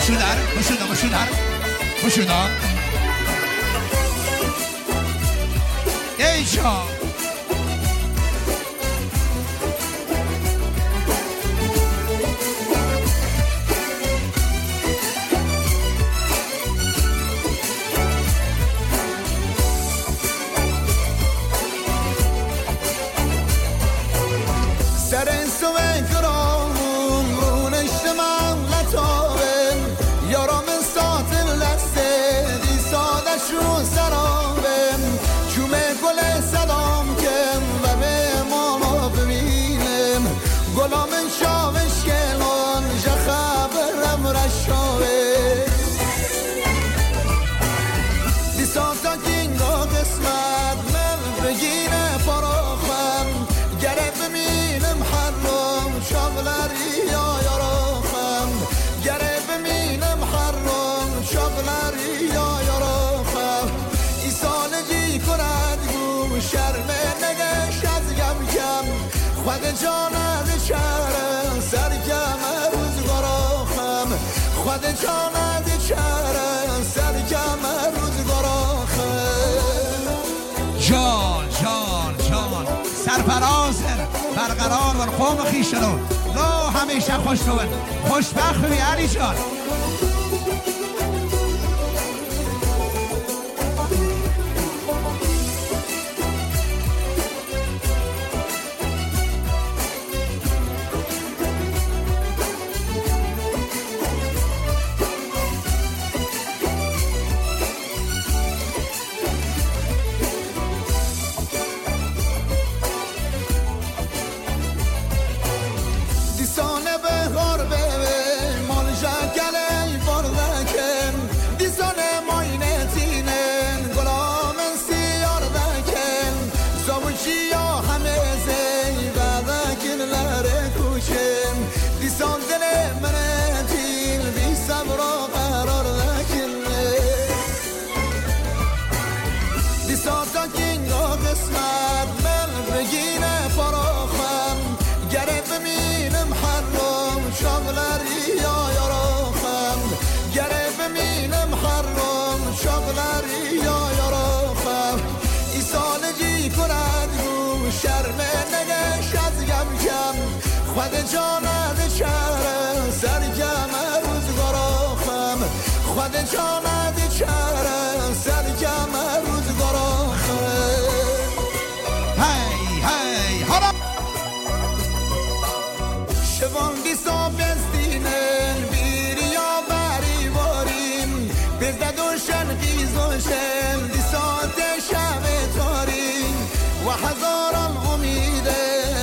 بشودار ای جان خود جانم چرم سرگم روزگارم خود جانم چرم سرگم روزگارم جان سرفراز برقرار بر قوم خیشتنو لا همیشه خوش رو خوشبخت بی علی جان خود جانم چرم سرگم روزگارم خود جانم چرم سرگم روزگارم هی حالا شوان بیسا بستینن بیریا بری باریم بزد و شنقی زوشن دیسات شب تاریم و هزاران امیده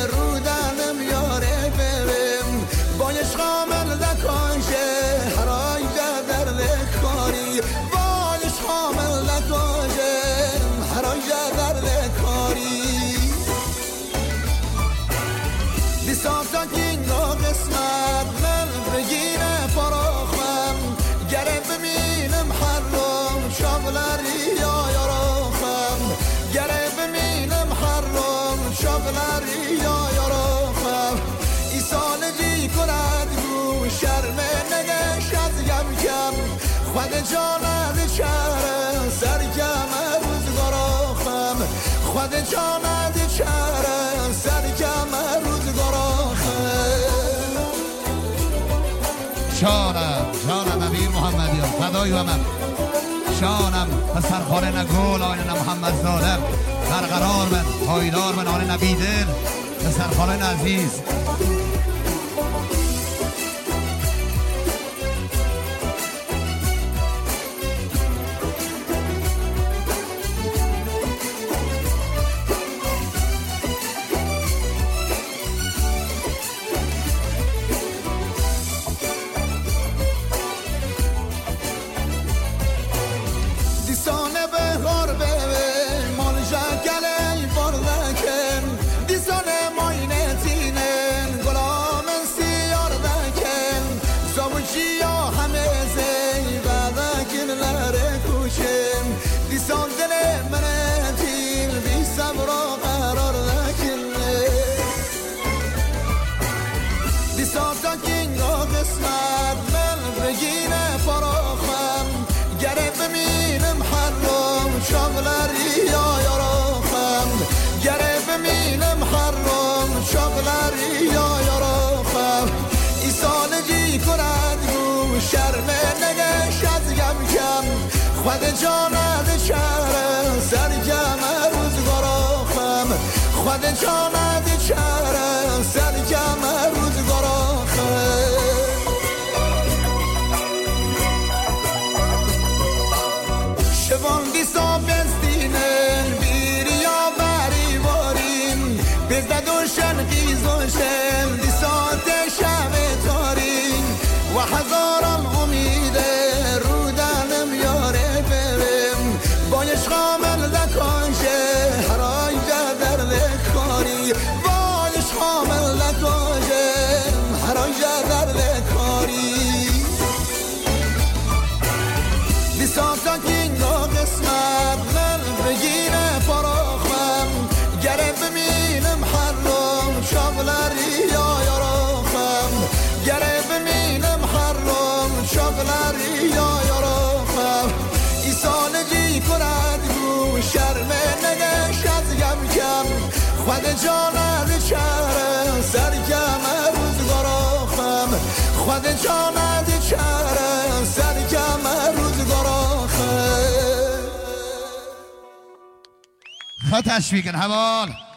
خود جانم چرم سرگم روزگارم خود جانم چرم سرگم روزگارم جانم امیر محمدیان فدای و من شانم پسرخواره نگول آین محمد زاده برقرار من پایدار من آن نبیدل پسرخواره عزیز خود جانت چهره سرگم روزگارم خود جانت چهره سرگم روزگارم شوان دیسا بستینن بیریا بری وارین بزد و شنقیز و شم دیسات شب تارین و هزاران امید رودنم یاره برم بایش خامل لکاشه هرای در لکاری بایش خامل لکاشه هرای در لکاری لیسانسا کینگا قسمت من بگیره فراخم گره بمینم حرم شغلری یا یارافم گره بمینم حرم شغلری یا یارافم ای سالگی کند گو شرم نگش از گم کم خود جانت چهره سرگم روزگارافم خود جانت چهره سرگم روزگارافم خود تشویقن حوال